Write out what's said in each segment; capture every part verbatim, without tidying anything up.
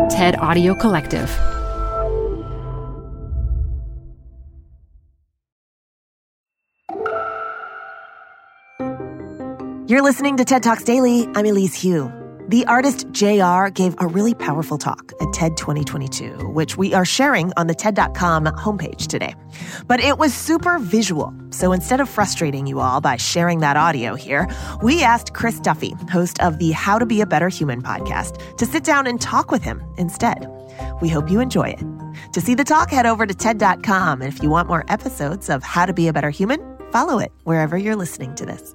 TED Audio Collective. You're listening to TED Talks Daily. I'm Elise Hu. The artist J R gave a really powerful talk at TED twenty twenty-two, which we are sharing on the TED dot com homepage today. But it was super visual. So instead of frustrating you all by sharing that audio here, we asked Chris Duffy, host of the How to Be a Better Human podcast, to sit down and talk with him instead. We hope you enjoy it. To see the talk, head over to TED dot com. And if you want more episodes of How to Be a Better Human, follow it wherever you're listening to this.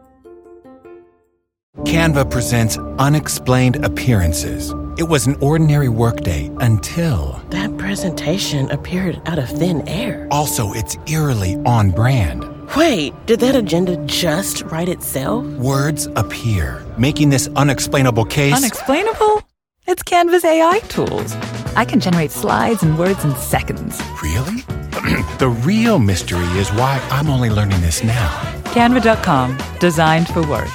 Canva presents Unexplained Appearances. It was an ordinary workday until... That presentation appeared out of thin air. Also, it's eerily on brand. Wait, did that agenda just write itself? Words appear, making this unexplainable case... Unexplainable? It's Canva's A I tools. I can generate slides and words in seconds. Really? The real mystery is why I'm only learning this now. Canva dot com, designed for work.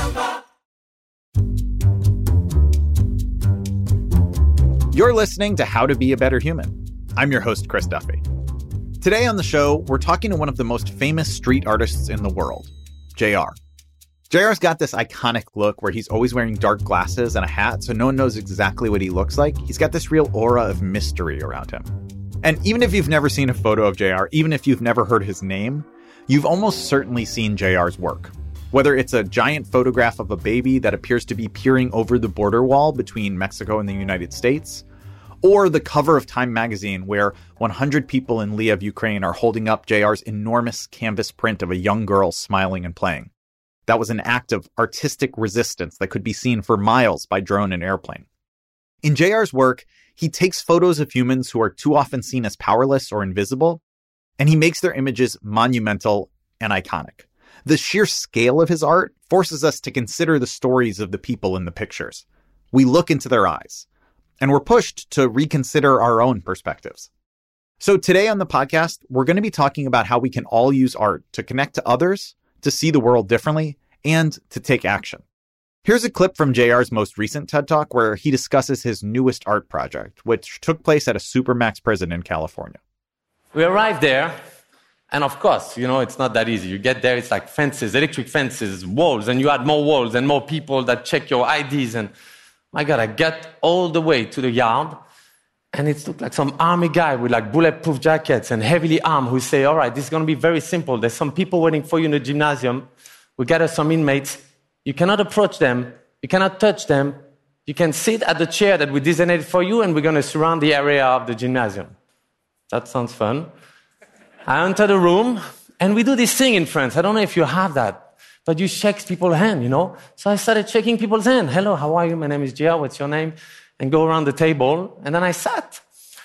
You're listening to How to Be a Better Human. I'm your host, Chris Duffy. Today on the show, we're talking to one of the most famous street artists in the world, J R. J R's got this iconic look where he's always wearing dark glasses and a hat, so no one knows exactly what he looks like. He's got this real aura of mystery around him. And even if you've never seen a photo of J R, even if you've never heard his name, you've almost certainly seen J R's work. Whether it's a giant photograph of a baby that appears to be peering over the border wall between Mexico and the United States, or the cover of Time magazine where one hundred people in Lviv, Ukraine are holding up J R's enormous canvas print of a young girl smiling and playing. That was an act of artistic resistance that could be seen for miles by drone and airplane. In J R's work, he takes photos of humans who are too often seen as powerless or invisible, and he makes their images monumental and iconic. The sheer scale of his art forces us to consider the stories of the people in the pictures. We look into their eyes, and we're pushed to reconsider our own perspectives. So today on the podcast, we're going to be talking about how we can all use art to connect to others, to see the world differently, and to take action. Here's a clip from J R's most recent TED Talk where he discusses his newest art project, which took place at a Supermax prison in California. We arrived there. And of course, you know, it's not that easy. You get there, it's like fences, electric fences, walls, and you add more walls and more people that check your I Ds. And my God, I get all the way to the yard, and it looked like some army guy with like bulletproof jackets and heavily armed who say, all right, this is going to be very simple. There's some people waiting for you in the gymnasium. We gather some inmates. You cannot approach them. You cannot touch them. You can sit at the chair that we designated for you, and we're going to surround the area of the gymnasium. That sounds fun. I enter the room, and we do this thing in France. I don't know if you have that, but you shake people's hand, you know? So I started shaking people's hand. Hello, how are you? My name is J R. What's your name? And go around the table. And then I sat.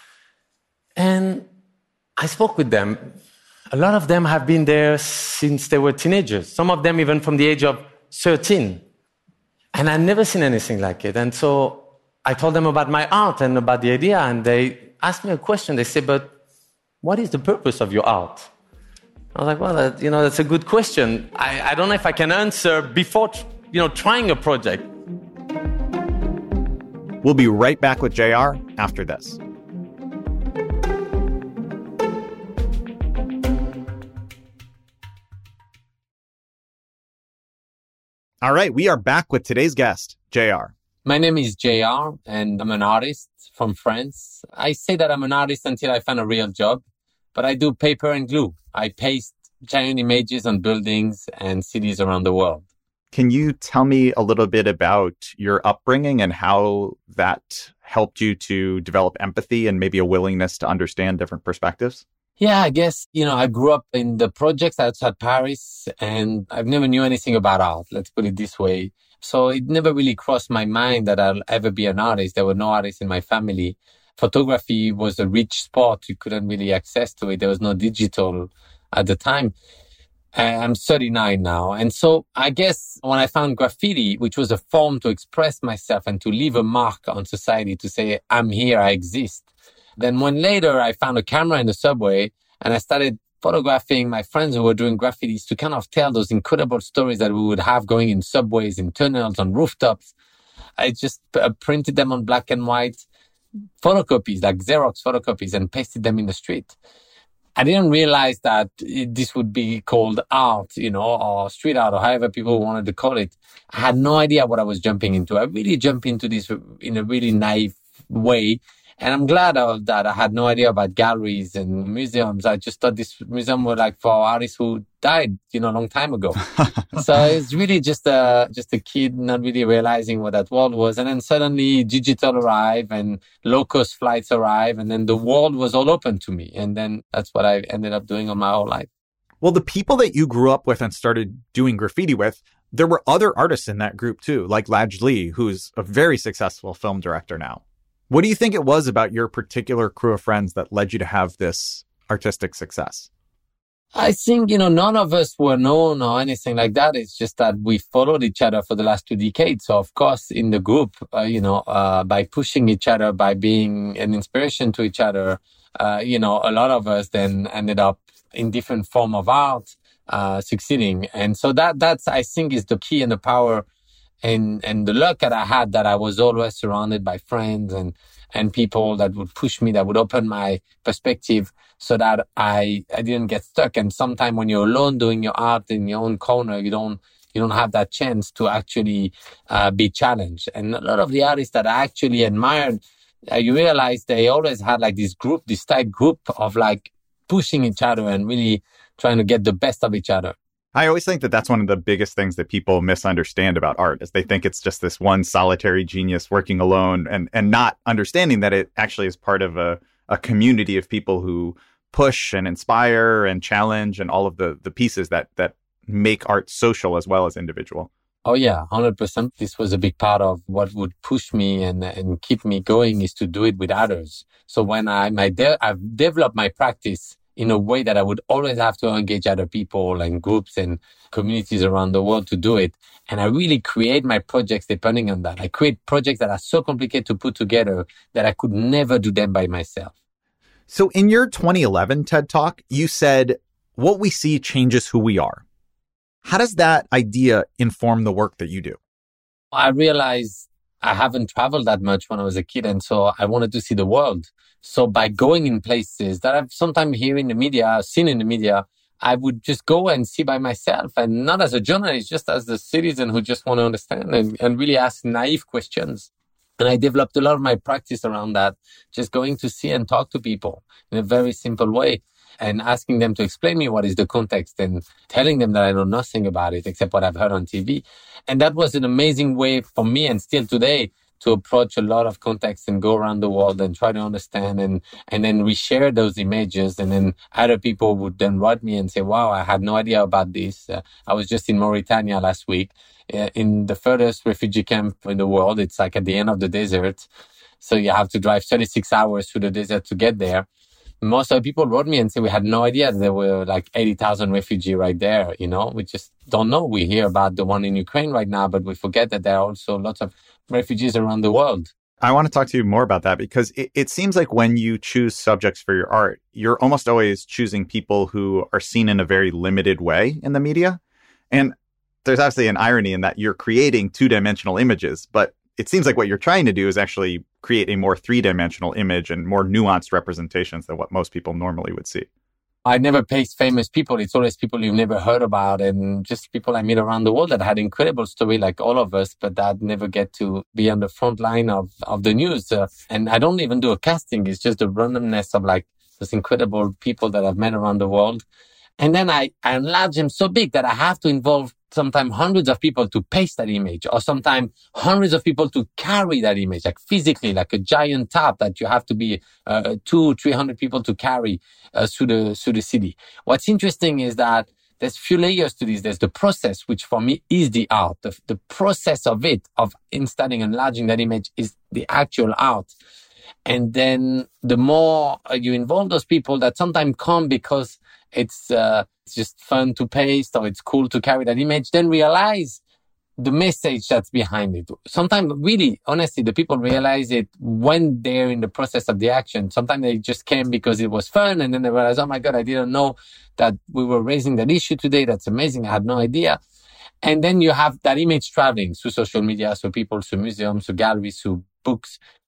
And I spoke with them. A lot of them have been there since they were teenagers. Some of them even from the age of thirteen. And I'd never seen anything like it. And so I told them about my art and about the idea. And they asked me a question. They said, but what is the purpose of your art? I was like, well, that, you know, that's a good question. I, I don't know if I can answer before, you know, trying a project. We'll be right back with J R after this. All right, we are back with today's guest, J R. My name is J R, and I'm an artist from France. I say that I'm an artist until I find a real job, but I do paper and glue. I paste giant images on buildings and cities around the world. Can you tell me a little bit about your upbringing and how that helped you to develop empathy and maybe a willingness to understand different perspectives? Yeah, I guess, you know, I grew up in the projects outside Paris, and I've never knew anything about art, let's put it this way. So it never really crossed my mind that I'll ever be an artist. There were no artists in my family. Photography was a rich sport. You couldn't really access to it. There was no digital at the time. I'm thirty-nine now. And so I guess when I found graffiti, which was a form to express myself and to leave a mark on society, to say, I'm here, I exist. Then when later I found a camera in the subway and I started photographing my friends who were doing graffitis to kind of tell those incredible stories that we would have going in subways, in tunnels, on rooftops. I just uh, printed them on black and white, photocopies, like Xerox photocopies, and pasted them in the street. I didn't realize that it, this would be called art, you know, or street art, or however people wanted to call it. I had no idea what I was jumping into. I really jumped into this in a really naive way. And I'm glad of that. I had no idea about galleries and museums. I just thought this museum was like for artists who died, you know, a long time ago. So it's really just a, just a kid not really realizing what that world was. And then suddenly digital arrived and low-cost flights arrived. And then the world was all open to me. And then that's what I ended up doing all my whole life. Well, the people that you grew up with and started doing graffiti with, there were other artists in that group too, like Laj Lee, who's a very successful film director now. What do you think it was about your particular crew of friends that led you to have this artistic success? I think, you know, none of us were known or anything like that. It's just that we followed each other for the last two decades. So, of course, in the group, uh, you know, uh, by pushing each other, by being an inspiration to each other, uh, you know, a lot of us then ended up in different form of art, uh, succeeding. And so that, that's, I think, is the key and the power and, and the luck that I had, that I was always surrounded by friends and, and people that would push me, that would open my perspective so that I, I didn't get stuck. And sometimes when you're alone doing your art in your own corner, you don't, you don't have that chance to actually, uh, be challenged. And a lot of the artists that I actually admired, uh, you realize they always had like this group, this tight group of like pushing each other and really trying to get the best of each other. I always think that that's one of the biggest things that people misunderstand about art, is they think it's just this one solitary genius working alone, and, and not understanding that it actually is part of a, a community of people who push and inspire and challenge, and all of the, the pieces that, that make art social as well as individual. Oh, yeah, one hundred percent. This was a big part of what would push me and, and keep me going, is to do it with others. So when I, my de- I've developed my practice in a way that I would always have to engage other people and groups and communities around the world to do it. And I really create my projects depending on that. I create projects that are so complicated to put together that I could never do them by myself. So in your twenty eleven TED Talk, you said, what we see changes who we are. How does that idea inform the work that you do? I realized I haven't traveled that much when I was a kid, and so I wanted to see the world. So by going in places that I've sometimes heard in the media, seen in the media, I would just go and see by myself, and not as a journalist, just as the citizen who just want to understand and, and really ask naive questions. And I developed a lot of my practice around that, just going to see and talk to people in a very simple way and asking them to explain me what is the context and telling them that I know nothing about it except what I've heard on T V. And that was an amazing way for me, and still today, to approach a lot of context and go around the world and try to understand and, and then reshare those images. And then other people would then write me and say, wow, I had no idea about this. Uh, I was just in Mauritania last week, uh, in the furthest refugee camp in the world. It's like at the end of the desert. So you have to drive thirty-six hours through the desert to get there. Most of the people wrote me and said, we had no idea there were like eighty thousand refugees right there. You know, we just don't know. We hear about the one in Ukraine right now, but we forget that there are also lots of refugees around the world. I want to talk to you more about that, because it, it seems like when you choose subjects for your art, you're almost always choosing people who are seen in a very limited way in the media. And there's obviously an irony in that you're creating two-dimensional images, but it seems like what you're trying to do is actually create a more three-dimensional image and more nuanced representations than what most people normally would see. I never paste famous people. It's always people you've never heard about, and just people I meet around the world that had incredible story like all of us, but that never get to be on the front line of, of the news. Uh, and I don't even do a casting. It's just the randomness of like those incredible people that I've met around the world. And then I, I enlarge them so big that I have to involve sometimes hundreds of people to paste that image, or sometimes hundreds of people to carry that image, like physically, like a giant top that you have to be uh, two, three hundred people to carry uh, through the through the city. What's interesting is that there's few layers to this. There's the process, which for me is the art. The, the process of it, of installing and enlarging that image, is the actual art. And then the more uh, you involve those people that sometimes come because it's uh, it's just fun to paste or it's cool to carry that image, then realize the message that's behind it. Sometimes, really, honestly, the people realize it when they're in the process of the action. Sometimes they just came because it was fun, and then they realize, oh my God, I didn't know that we were raising that issue today. That's amazing. I had no idea. And then you have that image traveling through social media, so people, through museums, through galleries, through books.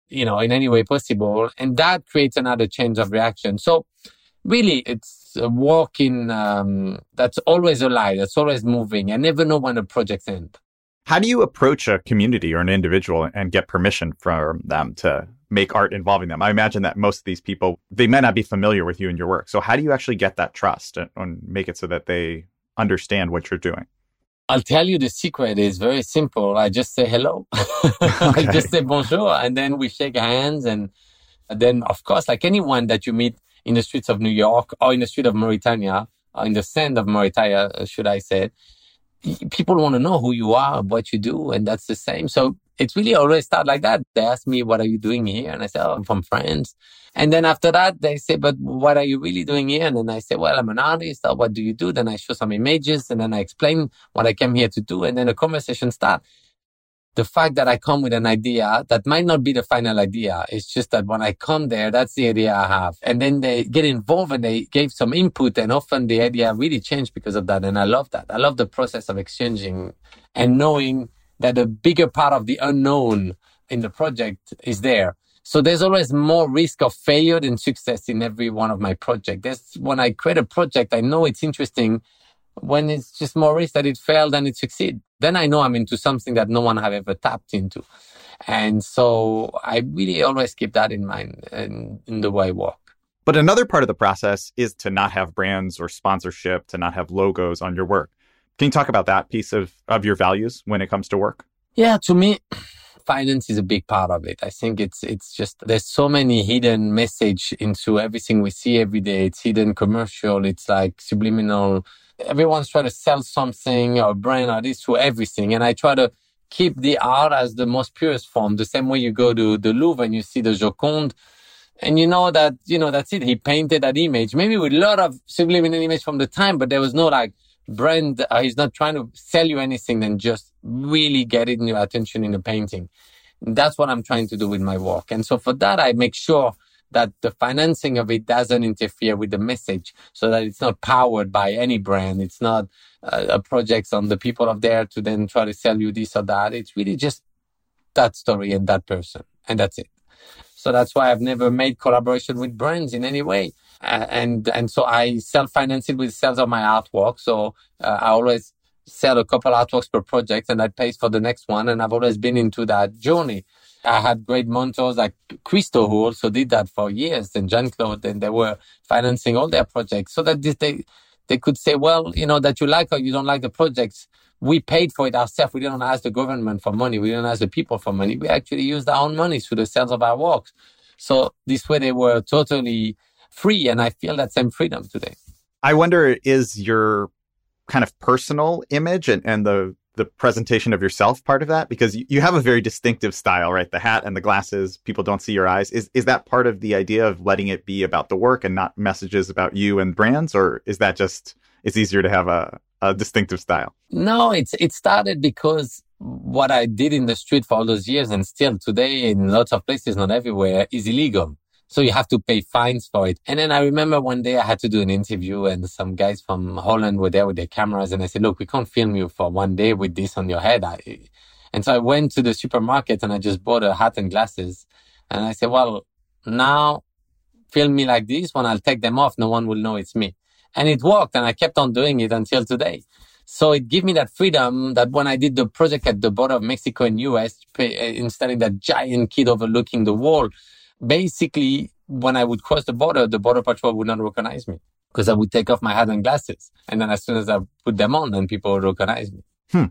you know, in any way possible. And that creates another change of reaction. So really, it's a walk in, um, that's always alive, that's always moving. I never know when the projects end. How do you approach a community or an individual and get permission from them to make art involving them? I imagine that most of these people, they may not be familiar with you and your work. So how do you actually get that trust and, and make it so that they understand what you're doing? I'll tell you the secret is very simple. I just say hello. Okay. I just say bonjour, and then we shake hands. And then, of course, like anyone that you meet in the streets of New York or in the street of Mauritania, or in the sand of Mauritania, should I say, people want to know who you are, what you do, and that's the same. So it's really always start like that. They ask me, what are you doing here? And I say, oh, I'm from France. And then after that, they say, but what are you really doing here? And then I say, well, I'm an artist. Or what do you do? Then I show some images, and then I explain what I came here to do. And then the conversation starts. The fact that I come with an idea that might not be the final idea. It's just that when I come there, that's the idea I have. And then they get involved and they gave some input, and often the idea really changed because of that. And I love that. I love the process of exchanging and knowing that a bigger part of the unknown in the project is there. So there's always more risk of failure than success in every one of my projects. There's, when I create a project, I know it's interesting. When it's just more risk that it failed than it succeed, then I know I'm into something that no one have ever tapped into. And so I really always keep that in mind in, in the way I work. But another part of the process is to not have brands or sponsorship, to not have logos on your work. Can you talk about that piece of, of your values when it comes to work? Yeah, to me, finance is a big part of it. I think it's it's just, there's so many hidden message into everything we see every day. It's hidden commercial. It's like subliminal. Everyone's trying to sell something or brand or this to everything. And I try to keep the art as the most purest form. The same way you go to the Louvre and you see the Joconde, and you know that, you know, that's it. He painted that image, maybe with a lot of subliminal image from the time, but there was no like brand. Uh, he's not trying to sell you anything than just really getting your attention in the painting. That's what I'm trying to do with my work. And so for that, I make sure that the financing of it doesn't interfere with the message, so that it's not powered by any brand. It's not uh, a project on the people of there to then try to sell you this or that. It's really just that story and that person, and that's it. So that's why I've never made collaboration with brands in any way. Uh, and and so I self-finance it with sales of my artwork. So uh, I always sell a couple artworks per project, and that pays for the next one. And I've always been into that journey. I had great mentors like Christo, who also did that for years, and Jean-Claude, and they were financing all their projects so that they they could say, well, you know, that you like or you don't like the projects, we paid for it ourselves. We didn't ask the government for money. We didn't ask the people for money. We actually used our own money through the sales of our works. So this way they were totally free, and I feel that same freedom today. I wonder, is your kind of personal image and, and the the presentation of yourself part of that? Because you have a very distinctive style, right? The hat and the glasses, people don't see your eyes. Is is that part of the idea of letting it be about the work and not messages about you and brands? Or is that just, it's easier to have a, a distinctive style? No, it's it started because what I did in the street for all those years, and still today in lots of places, not everywhere, is illegal. So you have to pay fines for it. And then I remember one day I had to do an interview, and some guys from Holland were there with their cameras. And I said, look, we can't film you for one day with this on your head. I, and so I went to the supermarket and I just bought a hat and glasses. And I said, well, now film me like this. When I'll take them off, no one will know it's me. And it worked. And I kept on doing it until today. So it gave me that freedom that when I did the project at the border of Mexico and U S, installing that giant kid overlooking the wall, basically, when I would cross the border, the border patrol would not recognize me because I would take off my hat and glasses. And then as soon as I put them on, then people would recognize me. Hmm.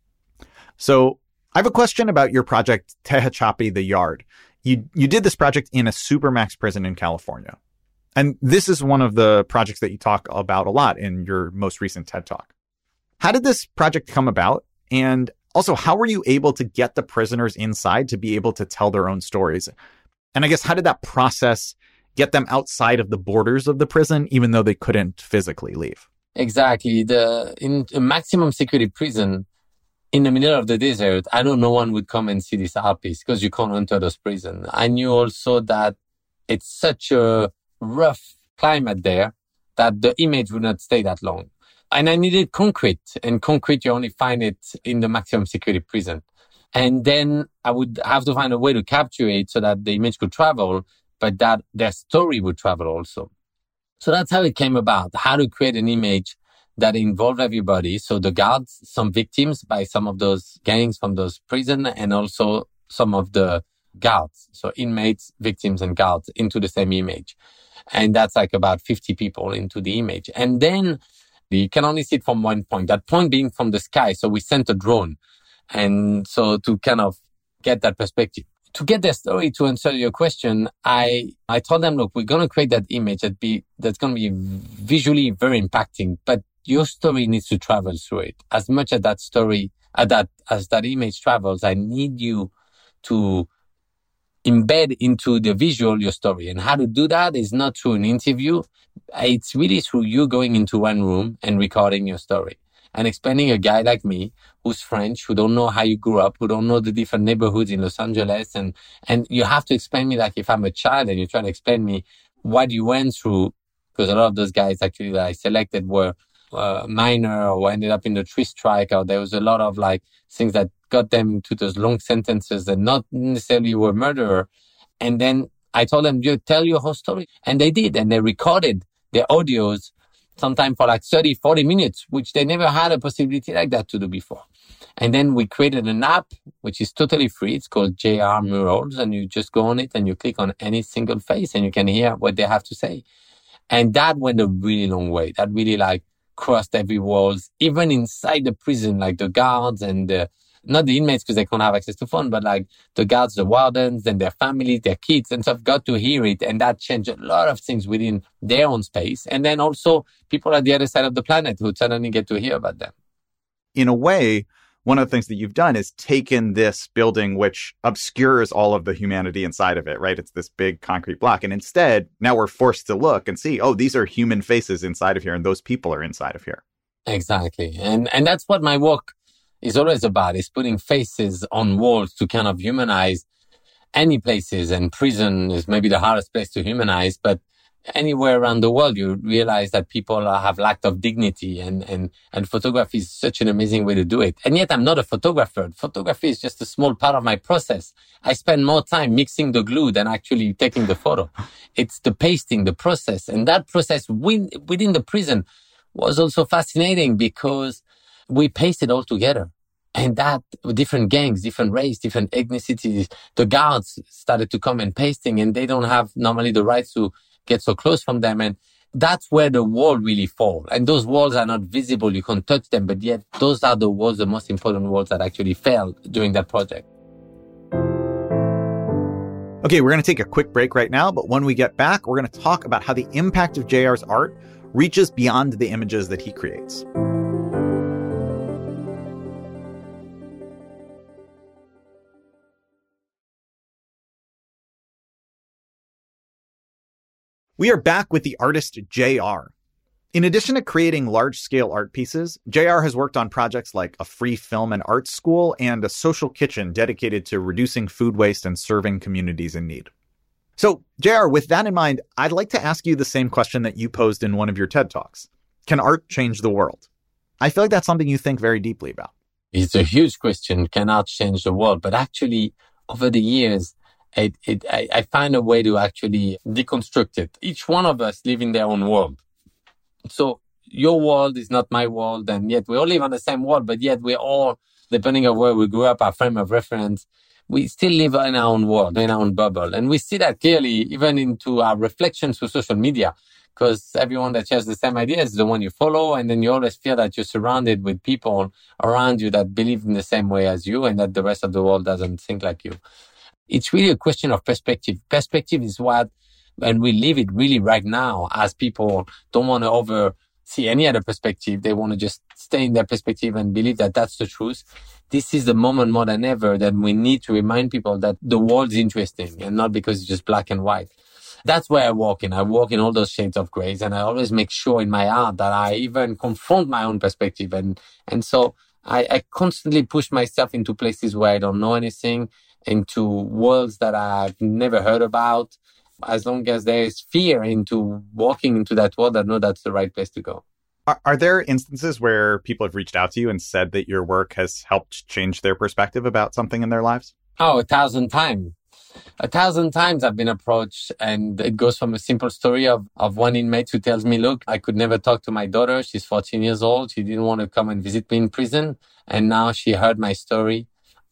So I have a question about your project, Tehachapi the Yard. You you did this project in a supermax prison in California. And this is one of the projects that you talk about a lot in your most recent TED Talk. How did this project come about? And also, how were you able to get the prisoners inside to be able to tell their own stories? And I guess, how did that process get them outside of the borders of the prison, even though they couldn't physically leave? Exactly. The in a maximum security prison in the middle of the desert, I know no one would come and see this art piece because you can't enter those prisons. I knew also that it's such a rough climate there that the image would not stay that long. And I needed concrete, and concrete, you only find it in the maximum security prison. And then I would have to find a way to capture it so that the image could travel, but that their story would travel also. So that's how it came about, how to create an image that involved everybody. So the guards, some victims by some of those gangs from those prisons, and also some of the guards. So inmates, victims, and guards into the same image. And that's like about fifty people into the image. And then you can only see it from one point, that point being from the sky. So we sent a drone. And so to kind of get that perspective. To get their story, to answer your question, I, I told them, look, we're going to create that image that be, that's going to be visually very impacting, but your story needs to travel through it. As much as that story, uh, that, as that image travels, I need you to embed into the visual your story. And how to do that is not through an interview. It's really through you going into one room and recording your story and explaining a guy like me who's French, who don't know how you grew up, who don't know the different neighborhoods in Los Angeles. And, and you have to explain me like if I'm a child and you try to explain me what you went through, because a lot of those guys actually that I selected were uh, minor or ended up in the tree strike, or there was a lot of like things that got them into those long sentences and not necessarily were murderer. And then I told them, you tell your whole story. And they did. And they recorded their audios sometime for like thirty, forty minutes, which they never had a possibility like that to do before. And then we created an app, which is totally free. It's called J R Murals. And you just go on it and you click on any single face and you can hear what they have to say. And that went a really long way. That really like crossed every walls, even inside the prison, like the guards and the, not the inmates because they can't have access to phone, but like the guards, the wardens and their families, their kids and stuff got to hear it. And that changed a lot of things within their own space. And then also people at the other side of the planet would suddenly get to hear about them. In a way, one of the things that you've done is taken this building, which obscures all of the humanity inside of it, right? It's this big concrete block. And instead, now we're forced to look and see, oh, these are human faces inside of here. And those people are inside of here. Exactly. And, and that's what my work is always about, is putting faces on walls to kind of humanize any places. And prison is maybe the hardest place to humanize, but anywhere around the world, you realize that people have lack of dignity, and, and, and photography is such an amazing way to do it. And yet I'm not a photographer. Photography is just a small part of my process. I spend more time mixing the glue than actually taking the photo. It's the pasting, the process. And that process within the prison was also fascinating because we pasted all together. And that, different gangs, different race, different ethnicities, the guards started to come and pasting, and they don't have normally the right to get so close from them. And that's where the wall really fall. And those walls are not visible. You can't touch them, but yet those are the walls, the most important walls that actually fell during that project. Okay, we're going to take a quick break right now, but when we get back, we're going to talk about how the impact of J R's art reaches beyond the images that he creates. We are back with the artist J R. In addition to creating large-scale art pieces, J R has worked on projects like a free film and art school and a social kitchen dedicated to reducing food waste and serving communities in need. So, J R, with that in mind, I'd like to ask you the same question that you posed in one of your TED Talks. Can art change the world? I feel like that's something you think very deeply about. It's a huge question. Can art change the world? But actually, over the years, It, it, I, I find a way to actually deconstruct it. Each one of us live in their own world. So your world is not my world, and yet we all live on the same world, but yet we're all, depending on where we grew up, our frame of reference, we still live in our own world, in our own bubble. And we see that clearly even into our reflections through social media, because everyone that shares the same ideas is the one you follow, and then you always feel that you're surrounded with people around you that believe in the same way as you, and that the rest of the world doesn't think like you. It's really a question of perspective. Perspective is what, and we live it really right now, as people don't want to oversee any other perspective. They want to just stay in their perspective and believe that that's the truth. This is the moment more than ever that we need to remind people that the world is interesting and not because it's just black and white. That's where I walk in. I walk in all those shades of grays, and I always make sure in my art that I even confront my own perspective. And, and so I, I constantly push myself into places where I don't know anything, into worlds that I've never heard about. As long as there is fear into walking into that world, I know that's the right place to go. Are, are there instances where people have reached out to you and said that your work has helped change their perspective about something in their lives? Oh, a thousand times. A thousand times I've been approached, and it goes from a simple story of, of one inmate who tells me, look, I could never talk to my daughter. She's fourteen years old. She didn't want to come and visit me in prison. And now she heard my story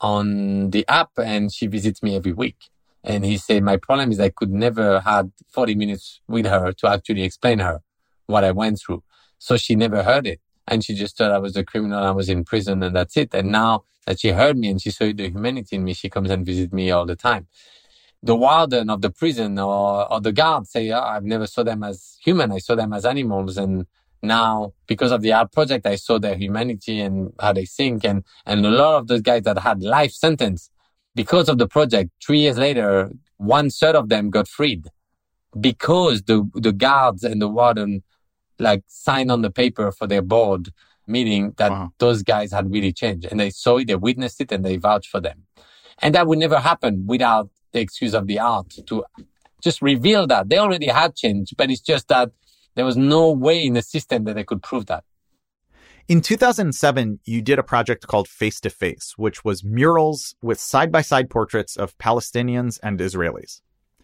on the app and she visits me every week. And he said, my problem is I could never had forty minutes with her to actually explain her what I went through. So she never heard it. And she just thought I was a criminal. I was in prison and that's it. And now that she heard me and she saw the humanity in me, she comes and visits me all the time. The warden of the prison or, or the guards say, oh, I've never saw them as human. I saw them as animals. And now, because of the art project, I saw their humanity and how they think. And, and a lot of those guys that had life sentence, because of the project, three years later, one third of them got freed because the, the guards and the warden like signed on the paper for their board meeting that wow. those guys had really changed. And they saw it, they witnessed it, and they vouched for them. And that would never happen without the excuse of the art to just reveal that. They already had changed, but it's just that there was no way in the system that they could prove that. In two thousand seven, you did a project called Face to Face, which was murals with side-by-side portraits of Palestinians and Israelis.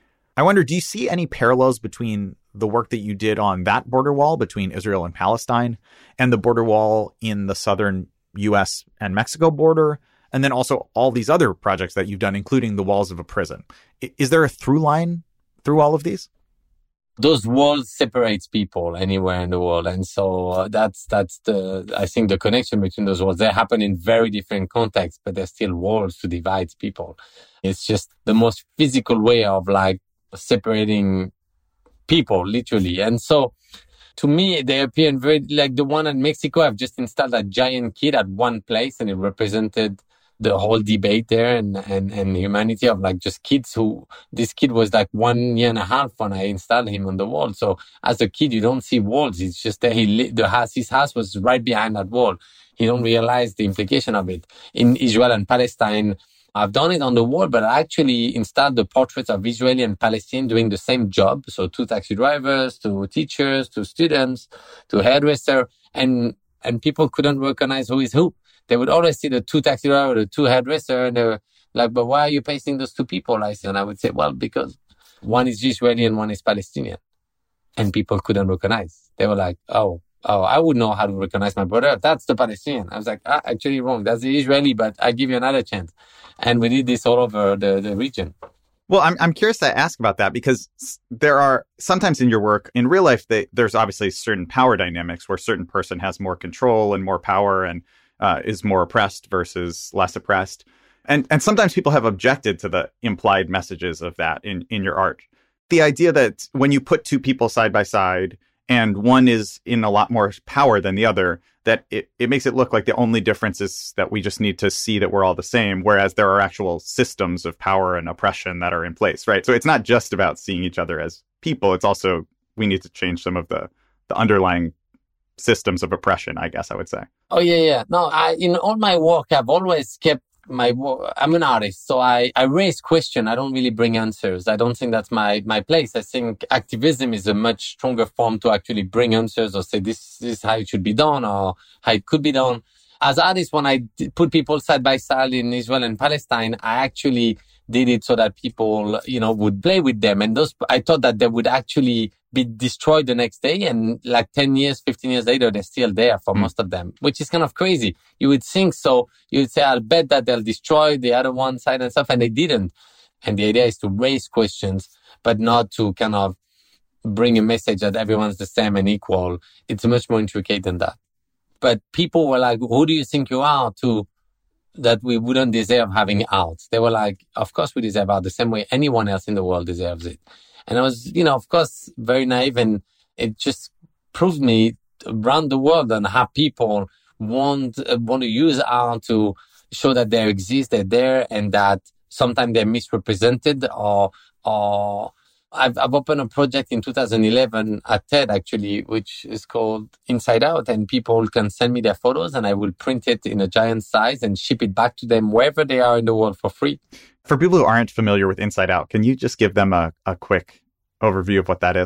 I wonder, do you see any parallels between the work that you did on that border wall between Israel and Palestine and the border wall in the southern U S and Mexico border, and then also all these other projects that you've done, including the walls of a prison? Is there a through line through all of these? Those walls separates people anywhere in the world. And so uh, that's, that's the, I think the connection between those walls. They happen in very different contexts, but they're still walls to divide people. It's just the most physical way of like separating people, literally. And so to me, they appear very, like the one in Mexico, I've just installed a giant kid at one place and it represented the whole debate there and, and, and humanity of like just kids who, this kid was like one year and a half when I installed him on the wall. So as a kid, you don't see walls. It's just that he, the house, his house was right behind that wall. You don't realize the implication of it. In Israel and Palestine, I've done it on the wall, but I actually installed the portraits of Israeli and Palestinian doing the same job. So two taxi drivers, two teachers, two students, two hairdresser, and, and people couldn't recognize who is who. They would always see the two taxi driver, the two hairdresser, and they were like, but why are you pasting those two people? I said, and I would say, well, because one is Israeli and one is Palestinian. And people couldn't recognize. They were like, oh, oh, I would know how to recognize my brother. That's the Palestinian. I was like, ah, actually wrong. That's the Israeli, but I give you another chance. And we did this all over the, the region. Well, I'm I'm curious to ask about that because there are sometimes in your work, in real life, they, there's obviously certain power dynamics where a certain person has more control and more power and uh, is more oppressed versus less oppressed. And and sometimes people have objected to the implied messages of that in, in your art. The idea that when you put two people side by side and one is in a lot more power than the other, that it, it makes it look like the only difference is that we just need to see that we're all the same, whereas there are actual systems of power and oppression that are in place, right? So it's not just about seeing each other as people. It's also, we need to change some of the, the underlying systems of oppression, I guess I would say. Oh, yeah, yeah. No, I, in all my work, I've always kept my work. I'm an artist, so I, I raise questions. I don't really bring answers. I don't think that's my, my place. I think activism is a much stronger form to actually bring answers or say this, this is how it should be done or how it could be done. As artists, when I put people side by side in Israel and Palestine, I actually did it so that people, you know, would play with them. And those, I thought that they would actually be destroyed the next day. And like ten years, fifteen years later, they're still there for mm. most of them, which is kind of crazy. You would think so. You would say, I'll bet that they'll destroy the other one side and stuff. And they didn't. And the idea is to raise questions, but not to kind of bring a message that everyone's the same and equal. It's much more intricate than that. But people were like, who do you think you are to that we wouldn't deserve having art? They were like, of course we deserve art the same way anyone else in the world deserves it. And I was, you know, of course, very naive. And it just proved me around the world and how people want, uh, want to use art to show that they exist, they're there, and that sometimes they're misrepresented or, or, I've, I've opened a project in two thousand eleven at TED, actually, which is called Inside Out, and people can send me their photos and I will print it in a giant size and ship it back to them wherever they are in the world for free. For people who aren't familiar with Inside Out, can you just give them a, a quick overview of what that is?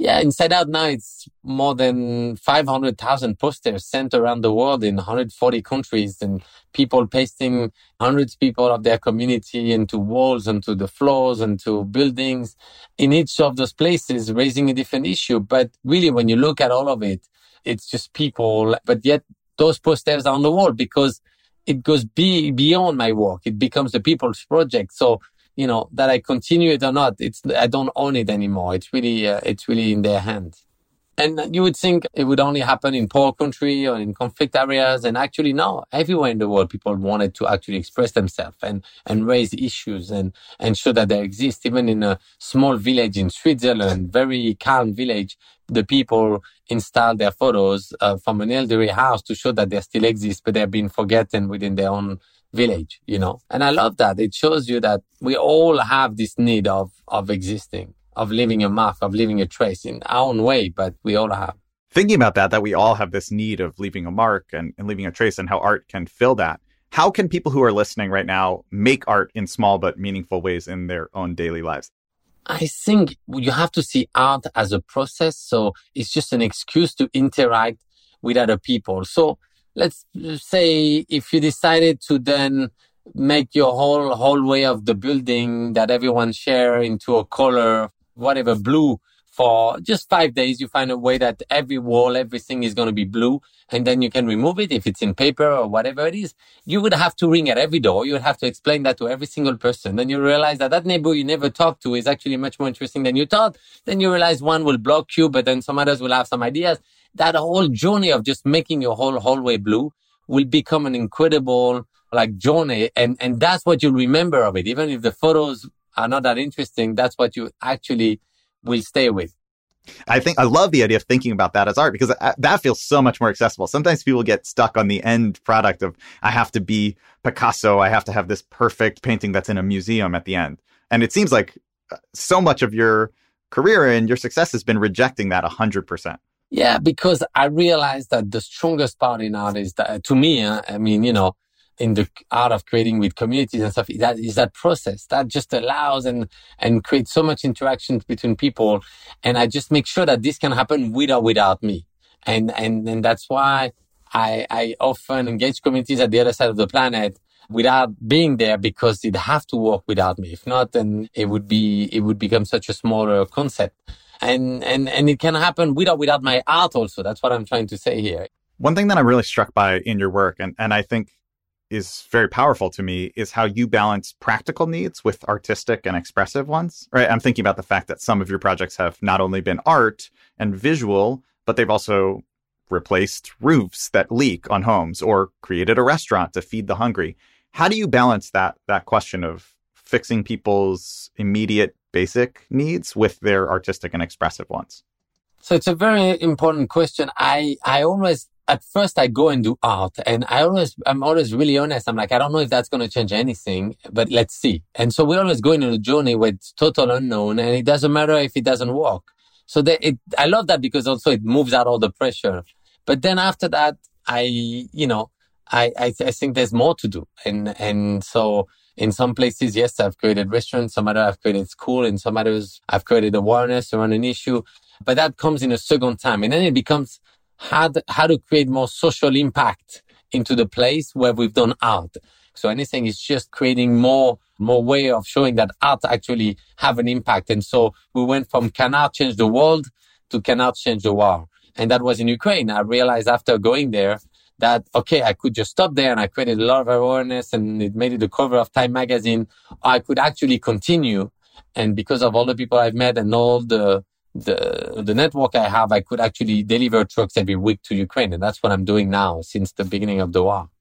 Yeah, Inside Out now, it's more than five hundred thousand posters sent around the world in one hundred forty countries, and people pasting hundreds of people of their community into walls, into the floors, into buildings, in each of those places, raising a different issue. But really, when you look at all of it, it's just people, but yet those posters are on the wall because it goes be, beyond my work. It becomes the people's project. So, you know, that I continue it or not, it's, I don't own it anymore. It's really, uh, it's really in their hands. And you would think it would only happen in poor country or in conflict areas. And actually, no, everywhere in the world, people wanted to actually express themselves and, and raise issues and, and show that they exist. Even in a small village in Switzerland, very calm village, the people installed their photos uh, from an elderly house to show that they still exist, but they've been forgotten within their own village, you know. And I love that. It shows you that we all have this need of, of existing, of leaving a mark, of leaving a trace in our own way, but we all have. Thinking about that, that we all have this need of leaving a mark and, and leaving a trace, and how art can fill that. How can people who are listening right now make art in small but meaningful ways in their own daily lives? I think you have to see art as a process. So it's just an excuse to interact with other people. So let's say if you decided to then make your whole hallway of the building that everyone share into a color, whatever, blue, for just five days, you find a way that every wall, everything is going to be blue, and then you can remove it if it's in paper or whatever it is. You would have to ring at every door. You would have to explain that to every single person. Then you realize that that neighbor you never talked to is actually much more interesting than you thought. Then you realize one will block you, but then some others will have some ideas. That whole journey of just making your whole hallway blue will become an incredible like journey. And, and that's what you'll remember of it. Even if the photos are not that interesting, that's what you actually will stay with. I think I love the idea of thinking about that as art, because that feels so much more accessible. Sometimes people get stuck on the end product of, I have to be Picasso. I have to have this perfect painting that's in a museum at the end. And it seems like so much of your career and your success has been rejecting that one hundred percent. Yeah, because I realized that the strongest part in art is that, to me, uh, I mean, you know, in the art of creating with communities and stuff, that is that process that just allows and, and creates so much interaction between people. And I just make sure that this can happen with or without me. And, and, and that's why I, I often engage communities at the other side of the planet without being there, because it have to work without me. If not, then it would be, it would become such a smaller concept. And, and, and it can happen with or without my art also. That's what I'm trying to say here. One thing that I'm really struck by in your work, and, and I think is very powerful to me, is how you balance practical needs with artistic and expressive ones, right? I'm thinking about the fact that some of your projects have not only been art and visual, but they've also replaced roofs that leak on homes or created a restaurant to feed the hungry. How do you balance that, that question of fixing people's immediate basic needs with their artistic and expressive ones? So it's a very important question. I, I always, at first I go and do art, and I always, I'm always really honest. I'm like, I don't know if that's going to change anything, but let's see. And so we always go into a journey where it's total unknown, and it doesn't matter if it doesn't work. So that it, I love that, because also it moves out all the pressure. But then after that, I, you know, I, I, I think there's more to do. And, and so in some places, yes, I've created restaurants. Some other I've created school. In some others, I've created awareness around an issue. But that comes in a second time. And then it becomes how to, how to create more social impact into the place where we've done art. So anything is just creating more, more way of showing that art actually have an impact. And so we went from can art change the world to can art change the war. And that was in Ukraine. I realized after going there that, okay, I could just stop there, and I created a lot of awareness, and it made it the cover of Time magazine. I could actually continue. And because of all the people I've met and all the, the, the network I have, I could actually deliver trucks every week to Ukraine. And that's what I'm doing now since the beginning of the war.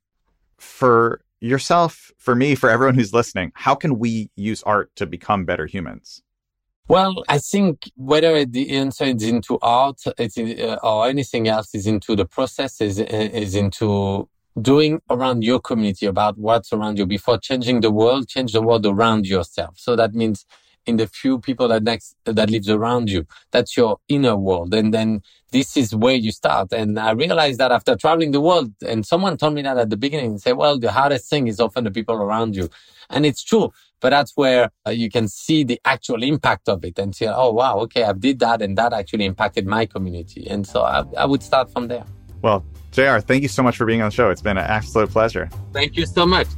For yourself, for me, for everyone who's listening, how can we use art to become better humans? Well, I think whether the answer is into art it's in, uh, or anything else is into the process, is, is into doing around your community, about what's around you. Before changing the world, change the world around yourself. So that means in the few people that next, that lives around you. That's your inner world. And then this is where you start. And I realized that after traveling the world, and someone told me that at the beginning, say, well, the hardest thing is often the people around you. And it's true. But that's where uh, you can see the actual impact of it and say, oh, wow, okay, I did that. And that actually impacted my community. And so I, I would start from there. Well, J R, thank you so much for being on the show. It's been an absolute pleasure. Thank you so much.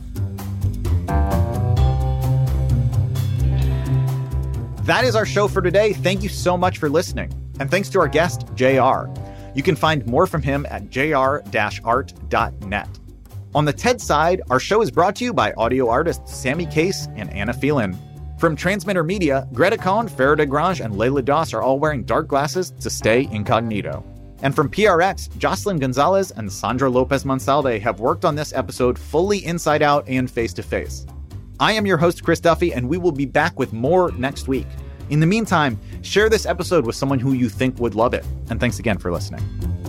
That is our show for today. Thank you so much for listening. And thanks to our guest, J R. You can find more from him at j r dash art dot net. On the TED side, our show is brought to you by audio artists Sammy Case and Anna Phelan. From Transmitter Media, Greta Cohn, Farah DeGrange, and Layla Doss are all wearing dark glasses to stay incognito. And from P R X, Jocelyn Gonzalez and Sandra Lopez Monsalve have worked on this episode fully inside out and face-to-face. I am your host, Chris Duffy, and we will be back with more next week. In the meantime, share this episode with someone who you think would love it. And thanks again for listening.